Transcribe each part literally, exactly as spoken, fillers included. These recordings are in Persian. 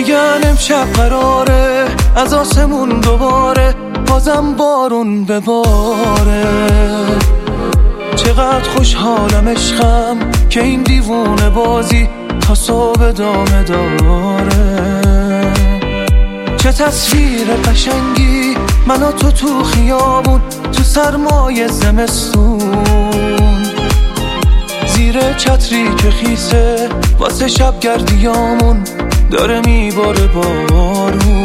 میگن امشب قراره از آسمون دوباره بازم بارون بباره. چقدر خوشحالم عشقم که این دیوونه بازی تا صبح ادامه داره. چه تصویر قشنگی من و تو تو خیابون تو سرمای زمستون، زیر چتری که خیسه واسه شب گردیامون داره میباره بارون.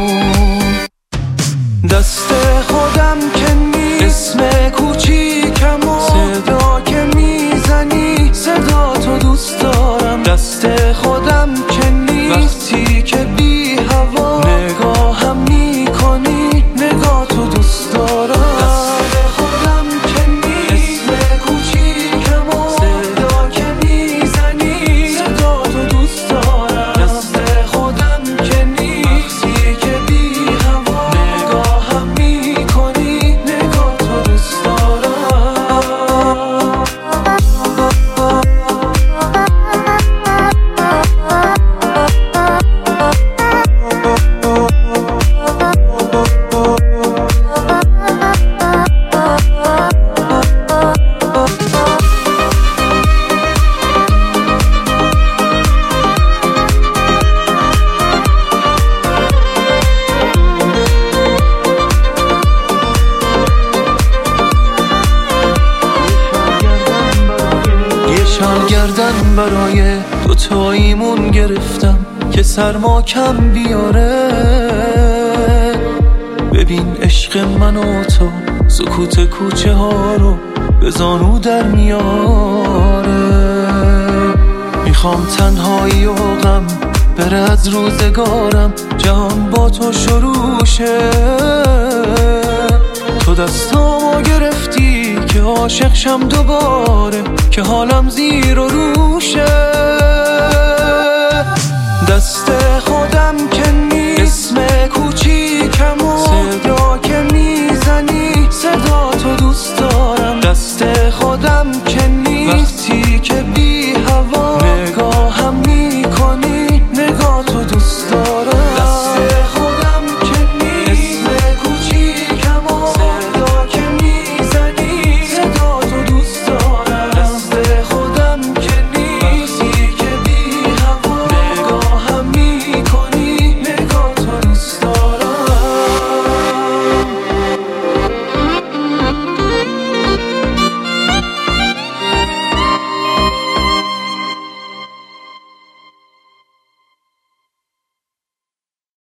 دست خودم که نیست اسم کوچیکم و صدا که میزنی صدا تو دوست دارم. دست خودم که نیست وقتی که بی هوا نگاهم میکنی نگاه تو دوست دارم. دست خودم که نیست اسم کوچیکم و صدا که میزنی صدا تو دوست دارم. دست خودم که نیست وقتی که بی هوا نگاهم میکنی نگاه تو دوست دارم. گردن برای دوتاییمون گرفتم که سرما کم بیاره. ببین عشق من و تو سکوت کوچه ها رو به زانو در میاره. میخوام تنهایی و غم بره از روزگارم، جهان با تو شروع شه. تو دستامو گرفتی که عاشق شم دوباره، که حالم زیر و روشه. دست خودم که نیست اسم کوچیکم و صدا که میزنی صدا تو دوست دارم. دست خودم